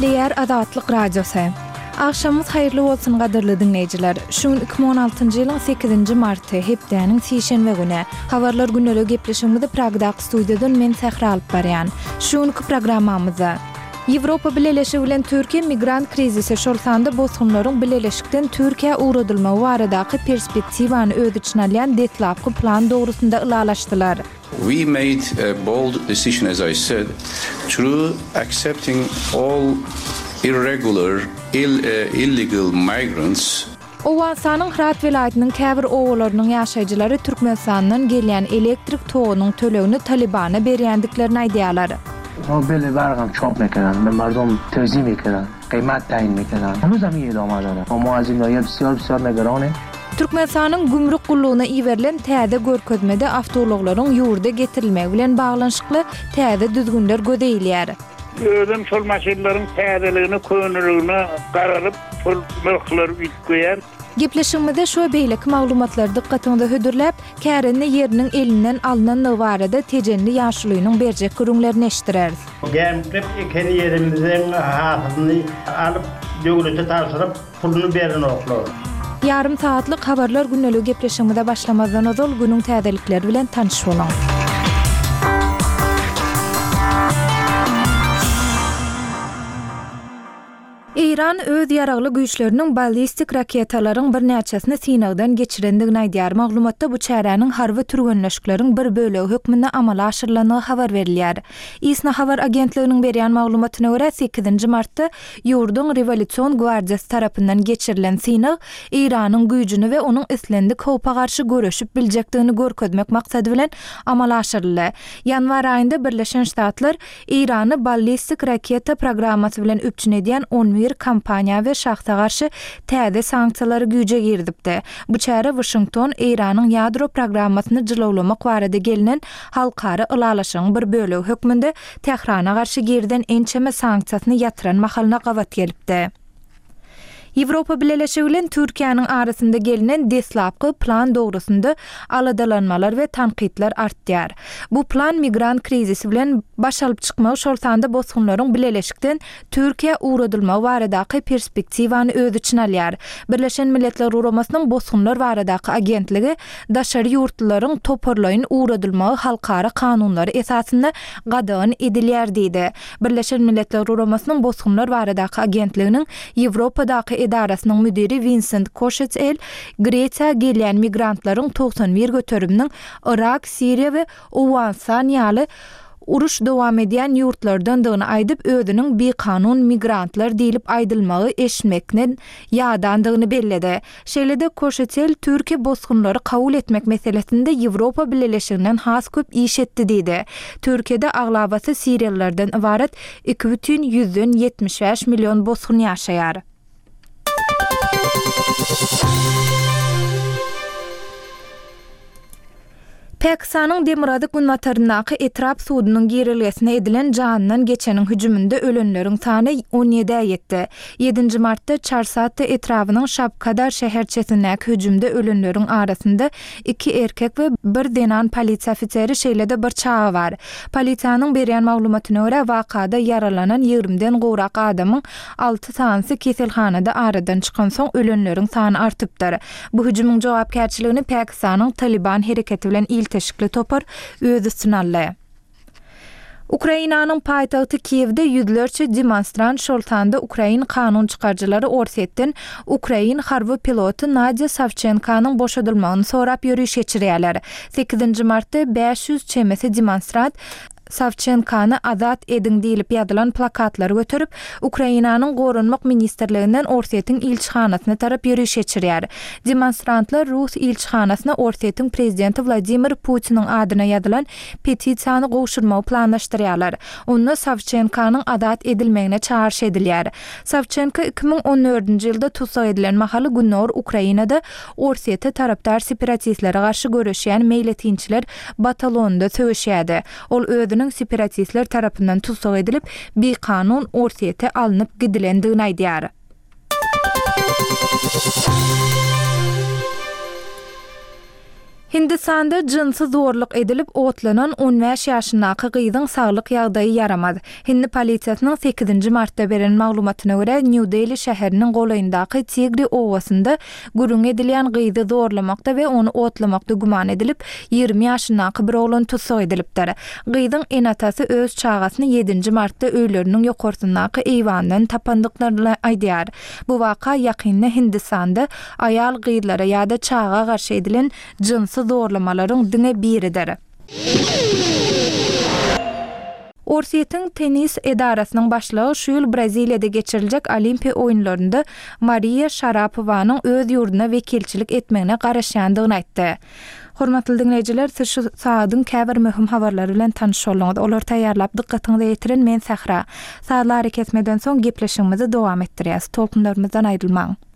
Gepleýär Azatlyk Radiosu. Akşamyz haýyrly bolsun gadyrly dinleýijiler. Şuň 2016-njy ýylyň 8-nji marty hepdeniň şeýşenbe güni habarlar günleri gepleşigimizde Pragdaky studiýadan men Sahra alyp barýan. Şuňky programmamyzda Ýewropa Birleşigi bilen Türkiýe migrant krizisi şolsanda bosgunlaryň birleşikden Türkiýe uğradylmagy baradaky perspektiwany öz içine alýan detlapky plan dogrusunda ılalaşdylar. We made a bold decision, as I said, through accepting all irregular, illegal migrants. Owasanyň Hırat welaýatynyň käbir owalarynyň ýaşaýjylary Türkmenistandan gelýän elektrik togynyň tölegini Talibana berýändiklerini aýdýarlar. O beli bargam çok mekeran, ben mardom tezim mekeran, kıymat tayin mekeran. Onu zamiye idame dara. O muazzimleriye bisiyor negerane. Türkmenistanyň gümrük gullugyna iwerilen täze görkezmede awtologlaryň ýurda getirilmegi bilen baglanşykly täze düzgünler gödeýilýär. Özüm şol maşinlaryň täzeligini, könüligini gararyp, şol mülkler ütgüýär. Gepleşigimizde şo beýleki maglumatlary dikkatiňizde hödürläp, kärinde ýeriniň elinden alynan barada tejenli ýaşylygynyň berjek görüňlerini eşdireriz. Gemlep ikeni ýerimizden hakyny alyp, döwlete tapşyryp, puluny beren oklar. Yarım saatlyk habarlar günlük gepleşigimizde başlamazdan ozal günüň täzelikleri bilen tanyş bolan. İran öz ýaragly güýçleriniň ballistik raketalaryň bir näçesini Sinagdan geçirendigini aýdýar. Maglumatda bu çäräniň harby türgenleşikleriň bir bölegi hökmünde amala aşyrylanyny habar berilýär. İSNA habar agentliginiň berýän maglumatyna görä 8-nji martda ýurdun Revolýusiýon Gwardiýasy tarapyndan geçirilen Sinag İranyň güýjüni we onuň islendik howpa garşy görüşip biljekdigini görkezmek maksady bilen amala aşyryldy. Ýanwar aýynda Birleşen Ştatlar İrany ballistik raketa programmasy bilen öpçün edýän 11 kampaniýa we şahsa garşy täze sanksiýalary güýje girdipdi. Bu çäre Washington İranyň ýadro programmasyny jylawlamak barada gelinen halkara ılalaşyň bir bölegi hökmünde Tehrana garşy girden ençeme sanksiýasyny ýatyran mahalyna gawat gelipdi. Ýewropa Birleşigi bilen Türkiýanyň arasynda gelinen deslapky plan dogrusunda aladalanmalar we tanqidler artdýar. Bu plan migrant krizisi bilen baş alyp çykmagy şolsanda bosgunlaryň Birleşikden Türkiýe uğradylmagy baradaky perspektiwany öz içine alýar. Birleşen Milletler Guramasynyň bosgunlar baradaky agentligi daşary ýurtlaryň toparlaýyn uğradylmagy halkara kanunlary esasynda gadagyn edilýär diýdi. Birleşen Milletler Guramasynyň bosgunlar baradaky agentliginiň Ýewropadaky edarasynyň müdiri Vincent Koşetsel, Gretsiýa gelýän migrantlaryň 91 götürüminiň Irak, Siriýa we Owganistan ýaly uruş dowam edýän ýurtlardandygyny aýdyp özüniň bekanun migrantlar diýilip aýdylmagy eşitmekden ýadandygyny belledi. Şeýlede Koşetsel Türkiýe bosgunlary kabul etmek meselesinde Ýewropa Birleşiginden has köp iş etdi diýdi. Türkiýede aglabasy Siriýalılardan ibaret 2,75 milyon bosgun ýaşaýar. Pakistanyň Demirady Gunwataryndaky Etrap suwunyň girilgesine edilen janynyň geçeniň hüjümünde ölenleriň sany 17 ýetdi. 7-nji martda Çarsatda etrabynyň Şapkadar şäherçesindäki hüjümde ölenleriň arasynda 2 erkek we 1 denan polisiýa ofiseri şeýlede bir çağa bar. Polisiýanyň berýän maglumatyna görä wakada yaralanan 20-den gowrak adamyň 6 tanysy keselhanada aradan çykan soň ölenleriň sany artypdyr. Bu hüjümüň jogapkärçiligini Pakistanyň Taliban hereketi bilen teşkili topar öz üstüne aldı. Ukrainanyň paýtagty Kiýewde ýüzlerçe demonstrant şoltanda Ukrain kanun çykarjylary orsetden Ukrain harby piloty Nadia Savchenkanyň boşadylmagyny sorap ýürüýüş geçirýärler. 8-nji martda 500 çemesi demonstrant Savchenkany azat edin diýilip ýazylan plakatlary götürüp Ukrainanyň gorunmak ministerliginden Orsetň ilçihanasyna tarap ýürüýüş geçirýär. Demonstrantlar Rus ilçihanasyna Orsetň prezidenti Vladimir Putiniň adyna ýazylan petisiýany gowşurmagy planlaşdyrýarlar. Onda Savchenkanyň azat edilmegine çağırş edilýär. Savchenka 2014-nji ýylda tutsak edilen mahaly Günnor Ukrainada Orsetýa tarapdar separatistlere garşy görüşýän meýletinçiler batalonunda söwüşýärdi. Ol özüniň separatistler tarapyndan tutsak edilip bir kanun Orsetýa alınıp gidilendigini aýdýar. Hindistanda cinsy zorluk edilip otlanan 15 ýaşyndaky gyzyň saglyk ýagdaýy yaramady. Hindi polisiýasynyň 8-nji martda beren maglumatyna görä, New Delhi şäheriniň golaýyndaky Tigri owasynda gurung edilýän gyzy zorlamakda we onu otlamakda guman edilip 20 ýaşyndaky bir oglan tutsak edilipdir. Gyzyň enatasy öz çağasyny 7-nji martda öýleriniň ýokarsyndaky eýwandan tapandyklaryny aýdýar. Bu waka ýakynda Hindistanda aýal gyzlara ýa-da çağa garşy edilen cinsy zorlamaların diňe biridir. Orsiýetiň tenis edarasynyň başlygy şu ýyl Braziliýada geçiriljek Olimpiýa oýunlarynda Maria Sharapowanyň öz ýurduna wekilçilik etmegine garaşýandygyny aýtdy. Hormatly dinleýijiler, siz şu saadyň käbir möhüm habarlary bilen tanyş bolýaňyz. Olar taýýarlap dikkatiňizi ýetiren men Sahra. Saatlar kesmeden soň gepleşigimizi dowam etdirýäs. Tolkunlarymyzdan aýrylmaň.